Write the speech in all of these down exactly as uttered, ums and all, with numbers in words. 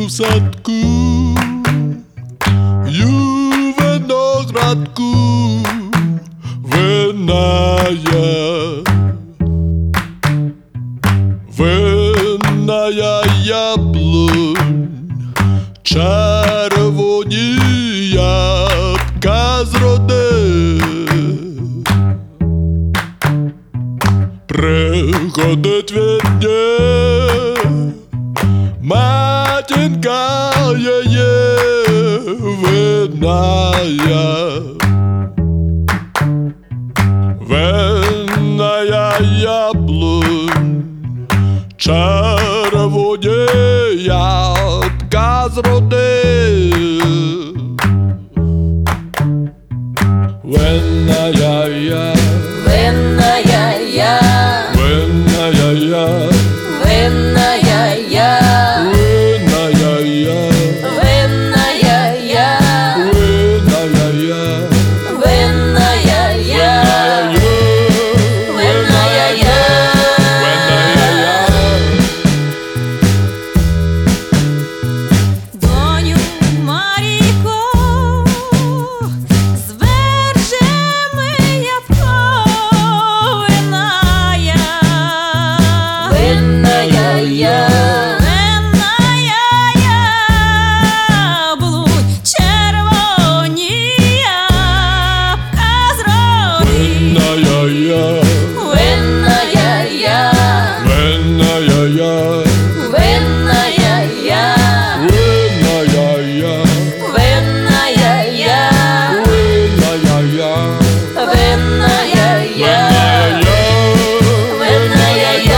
в садку, ю виноградку, винная, винная яблунь, червоні ябка зроди. Приходить відня, матінка її винная, винная яблунь, червоні ябка зроди. Винная я, винная я, винная я, винная я, винная я, винная я, винная я, винная я, винная я. Доню Марійко, зверже мене повинная, винная я, винная яблунь, червоні ябка зроди. Винная я, Винная я, винная я, винная я, винная я, винная я, винная я, винная я, винная я.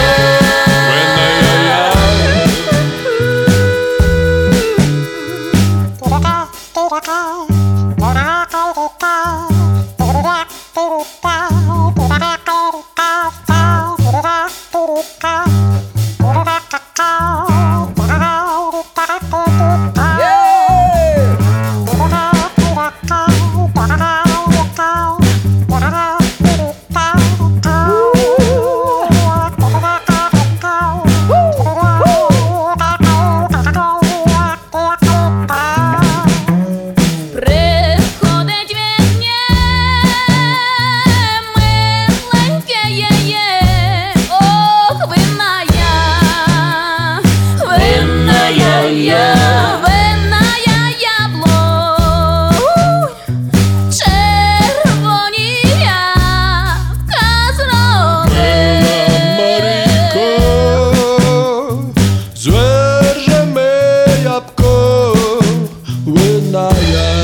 Приходить відня, миленьке є-є, ох, винная, винная я, винная яблунь, червоні ябка зроди. Марійко, зверже ми ябко, винная.